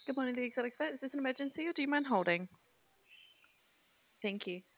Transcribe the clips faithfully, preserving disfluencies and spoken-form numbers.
Good morning, the exotic vet. Is this an emergency or do you mind holding? Thank you.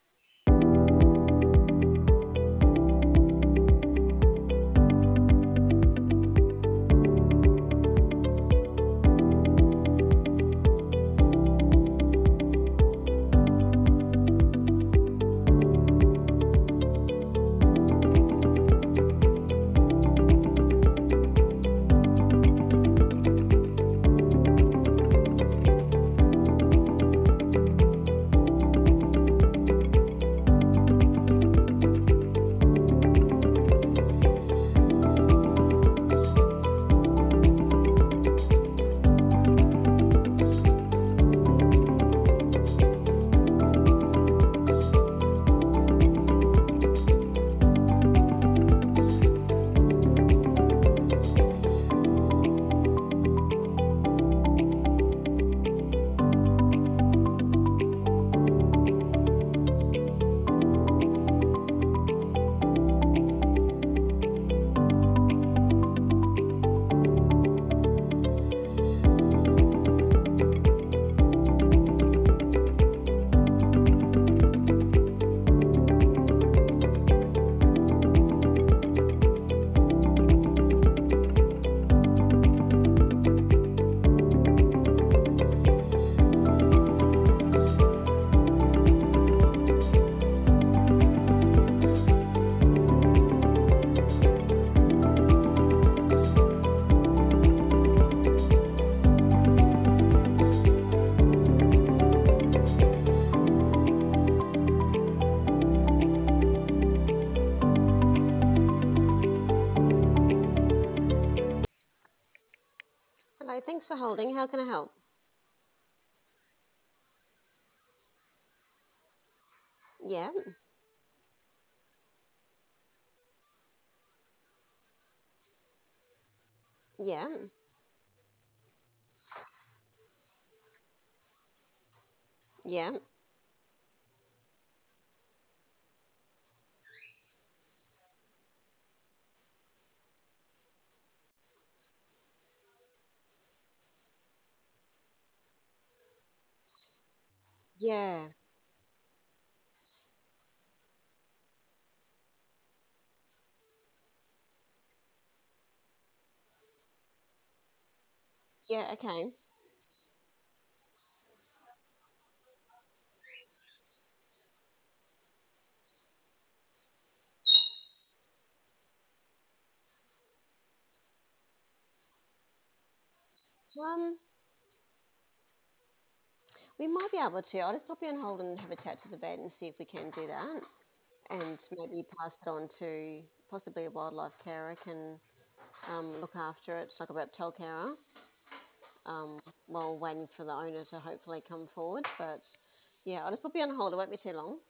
Hello, thanks for holding. How can I help? Yeah, yeah, yeah, yeah, yeah, okay. Um, we might be able to. I'll just pop you on hold and have a chat to the vet and see if we can do that, and maybe pass it on to possibly a wildlife carer can um, look after it, like a reptile carer, um, while waiting for the owner to hopefully come forward. But yeah, I'll just pop you on hold. It won't be too long.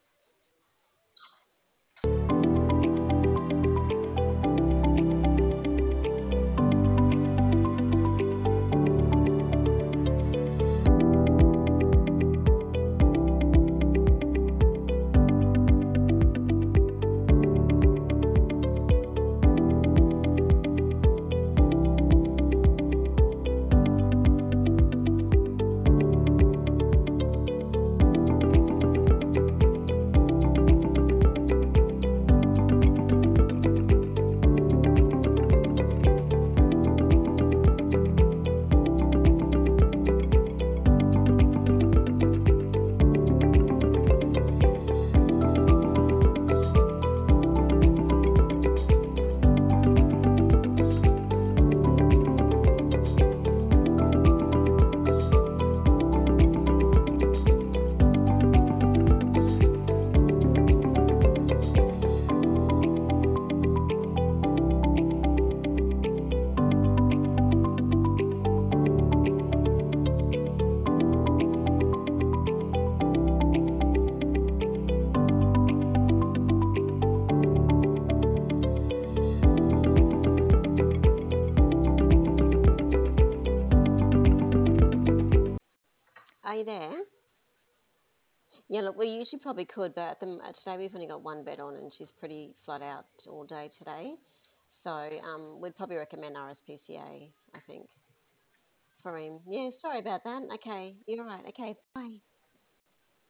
Are you there? Yeah, look, we usually probably could, but at the, uh, today we've only got one bed on and she's pretty flat out all day today. So um, we'd probably recommend R S P C A, I think. for him. Yeah, sorry about that. Okay, you're right. Okay, bye.